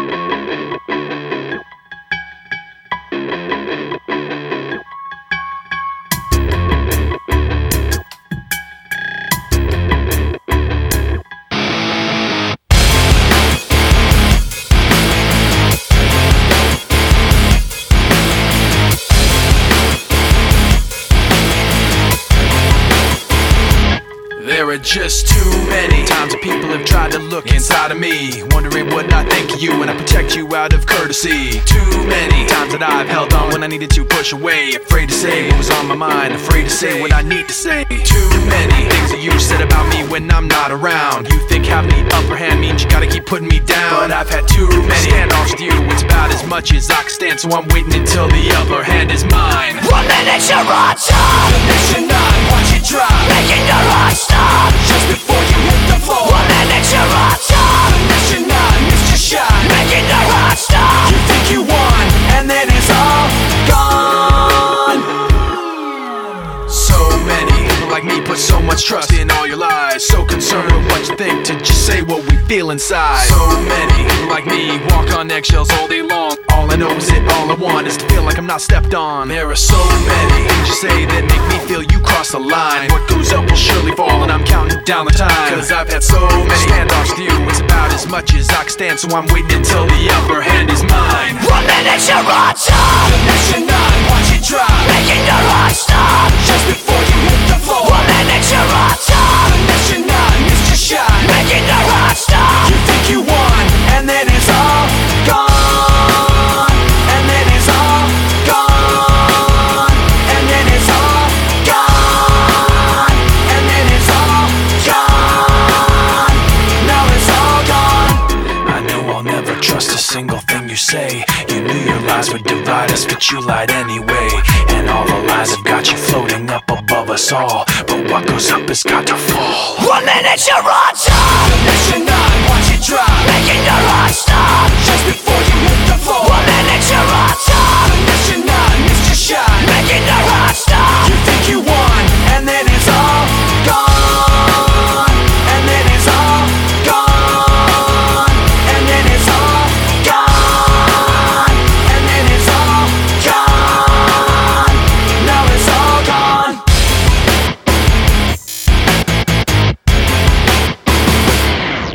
There are just too many times that people have tried to look inside of me, wondering what I think of you and I protect you out of courtesy. Too many times that I've held on when I needed to push away, afraid to say what was on my mind, afraid to say what I need to say. Too many things that you said about me when I'm not around. You think having the upper hand means you gotta keep putting me down, but I've had too many standoffs with you. It's about as much as I can stand, so I'm waiting until the upper hand is mine. 1 minute you're on top, the next you're not, watch it drop, making the rush stop. just before you hit the floor. 1 minute you're on top, the next you're not, missed your shot, making the rush stop. you think you won, and then it's all gone. So many people like me put so much trust in all your lies, so concerned with what you think to just say what we feel inside. So many people like me walk on eggshells all day long. All I know is it, all I want is to feel like I'm not stepped on. There are so many things you say that make me feel you cross the line. What goes up will surely fall, and I'm counting down the time, cause I've had so many standoffs with you. It's about as much as I can stand, so I'm waiting until the upper hand is mine. 1 minute you're on top, the next you're not, watch it drop, making the rush stop. just before you hit the floor. 1 minute you're on top, the next you're not, missed your shot, making the rush stop. you think you won, and then it's all gone. And then it's all gone. And then it's all gone. And then it's all gone. Now it's all gone. I know I'll never trust a single thing you say. You knew your lies would divide us, but you lied anyway. And all the lies have got you floating up above us all, but what goes up has got to fall. 1 minute you're on top, The next you're not, watch it drop, making the rush stop. just before you hit the floor. 1 minute you're on top, The next you're not,